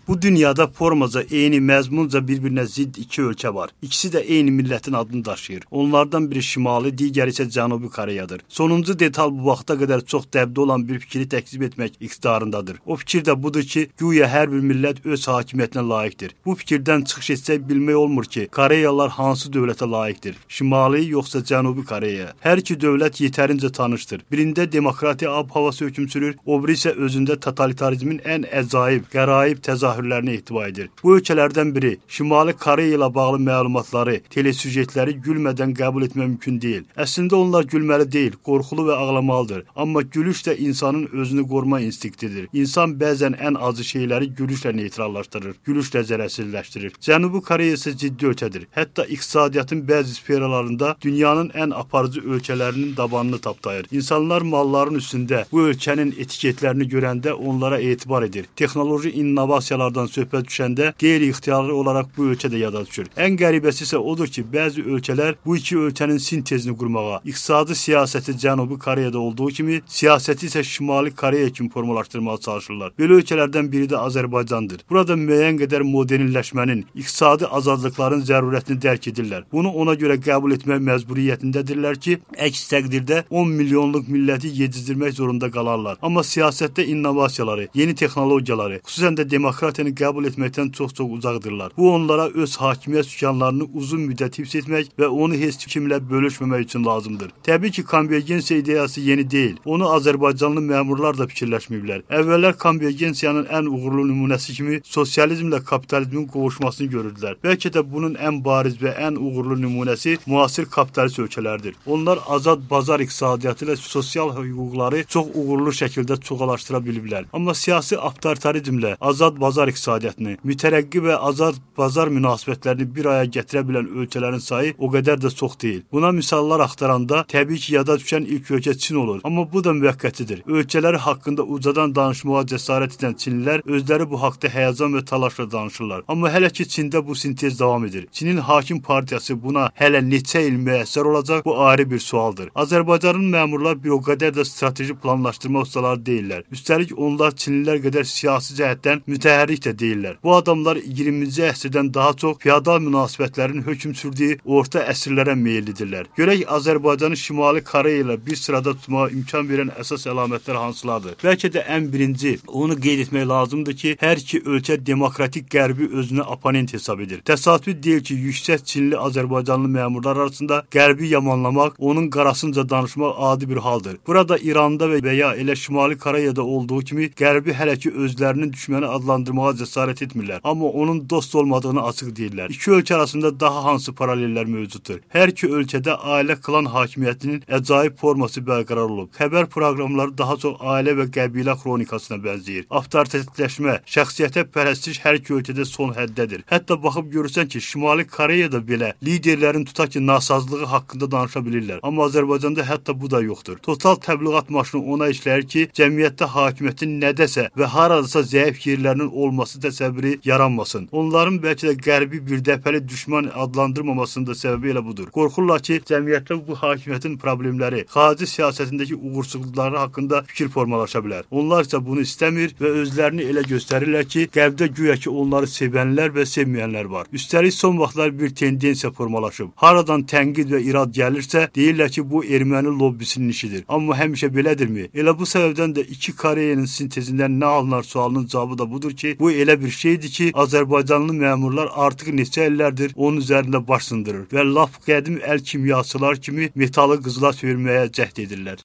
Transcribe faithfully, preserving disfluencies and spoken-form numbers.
Bu dünyada formaca, eyni məzmunca bir-birinə zidd iki ölkə var. İkisi də eyni millətin adını daşıyır. Onlardan biri Şimali, digəri isə Cənubi Koreyadır. Sonuncu detal bu vaxta qədər çox dəbdə olan bir fikri təkzib etmək iqtidarındadır. O fikir də budur ki, güya hər bir millət öz hakimiyyətinə layiqdir. Bu fikirdən çıxış etsək bilmək olmur ki, Koreyalılar hansı dövlətə layiqdir? Şimali yoxsa Cənubi Koreya? Hər iki dövlət yetərincə tanışdır. Birində demokratiya ab-havası hökm sürür, o biri isə özündə totalitarizmin ən əcaib, qəraib təzahürlərini ehtiva edir. Bu ölkələrdən biri Şimali Koreya ilə bağlı məlumatları, telesüjetləri gülmədən qəbul etmək mümkün deyil. Əslində onlar gülməli deyil, qorxulu və ağlamalıdır. Amma gülüş də insanın özünü qoruma instinktidir. İnsan bəzən ən acı şeyləri gülüşlə neytrallaşdırır, gülüşlə zərərsizləşdirir. Cənubi Koreya isə ciddi ölkədir. Hətta iqtisadiyyatın bəzi sferalarında dünyanın ən aparıcı ölkələrinin dabanını tapdayır. İnsanlar malların üstündə bu ölkənin etiketlərini görəndə onlara etibar edir. Texnoloji innovasiyalardan söhbət düşəndə qeyri-ixtiyari olaraq bu ölkə də yada düşür. Ən qəribəsi isə odur ki, bəzi ölkələr bu iki ölkənin sintezini qurmağa, iqtisadi siyasəti Cənubi Koreyada olduğu kimi, siyasəti isə Şimali Koreya kimi formalaşdırmağa çalışırlar. Belə ölkələrdən biri də Azərbaycandır. Burada müəyyən qədər modernləşmənin, iqtisadi azadlıqların zərurətini dərk edirlər. Bunu ona görə qəbul etmək məcburiyyətindədirlər ki, əks təqdirdə on milyonluq milləti yedizdirmək zorunda qalarlar. Amma siyasətdə innovasiyaları, yeni texnologiyaları, xüsusən də demokratiyanı qəbul etməkdən çox-çox uzaqdırlar. Bu onlara öz hakimiyyət sükanlarını uzun müddət hifz etmək və onu heç kimlə bölüşməmək üçün lazımdır. Təbii ki, konvergensiya ideyası yeni deyil. Onu Azərbaycanlı məmurlar da fikirləşməyiblər. Əvvəllər konvergensiyanın ən uğurlu nümunəsi kimi sosializmlə kapitalizmin qovuşmasını görürdülər. Bəlkə də bunun ən bariz və ən uğurlu nümunəsi müasir kapitalist ölkələrdir. Onlar azad bazar iqtisadiyyatı ilə sosial hüquqları çox uğurlu şəkildə çoxalaşdıra biliblər. Amma siyasi avtoritarizmlə azad bazar iqtisadiyyatını, mütərəqqi və azad bazar münasibətlərini bir aya gətirə bilən ölkələrin sayı o qədər də çox deyil. Buna misallar axtaranda təbii ki, yada düşən ilk ölkə Çin olur. Amma bu da müvəqqətidir. Ölkələri haqqında ucadan danışmağa cəsarət edən Çinlilər özləri bu haqda həyəcan və təlaşla danışırlar. Amma hələ ki, Çində bu sintez davam edir. Çinin hakim partiyası buna hələ neçə il müəssər olacaq, bu ayrı bir sualdır. Azərbaycanın məmurlar bir o qədər də strateji planlaşdırma ustaları deyirlər. Üstəlik onlar Çinlilər qədər siyasi cəhətdən mütəhərrik də deyirlər. Bu adamlar iyirminci əsrdən daha çox feodal münasibətlərin hökm sürdüyü orta əsrlərə meyillidirlər. Görək Azərbaycanı Şimali Koreya ilə bir sırada tutmağa imkan verən əsas əlamətlər hansılardır? Bəlkə də ən birinci, onu qeyd etmək lazımdır ki, hər iki ölkə demokratik qərbi özünə oponent hesab edir. Təsadüfi deyil ki, yüksək Çinli Azərbaycanlı məmurlar arasında qərbi yamanlamaq, onun qarasınca danışmaq adi bir haldır. Burada İranda və ya elə Şimali Koreyada olduğu kimi qərbi hələ ki özlərinin düşməni adlandırmağa cəsarət etmirlər. Amma onun dost olmadığını açıq deyirlər. İki ölkə arasında daha hansı paralellər mövcuddur? Hər iki ölkədə ailə klan hakimiyyətinin əcaib forması bərqərar olub. Xəbər proqramları daha çox ailə və qəbilə xronikasına bənzəyir. Avtoritetləşmə, şəxsiyyətə pərəstiş hər iki ölkədə son həddədir. Hətta baxıb görürsən ki, Şimali Koreyada belə liderlərin tutaq ki, nasazlığı haqqında danışa bilirlər. Amma Azərbaycanda hətta bu da yoxdur. Total təbliğat maşını ona işləyir ki, cəmiyyətdə hakimiyyətin nədəsə və haradasa zəif yerlərinin olması təsəvvürü yaranmasın. Onların bəlkə də qərbi birdəfəli düşman adlandırmamasının da səbəbi elə budur. Qorxurlar ki, cəmiyyətdə bu hakimiyyətin problemləri, xarici siyasətindəki uğursuzluqları haqqında fikir formalaşa bilər. Onlar isə bunu istəmir və özlərini elə göstərirlər ki, qərbdə güya ki, onları sevənlər və sevməyənlər var. Üstəlik son vaxtlar bir tendensiya formalaşıb. Haradan tənqid və irad gəlirsə, deyirlər ki, bu erməni lobbisinin işidir. Amma həmişə belədirmi? Elə bu səbəbdən də iki Koreyanın sintezindən nə alınar sualının cavabı da budur ki, bu elə bir şeydir ki, Azərbaycanlı məmurlar artıq neçə illərdir onun üzərində baş sındırır və laf qədim əl kimyasılar kimi metalı qızıla çevirməyə cəhd edirlər.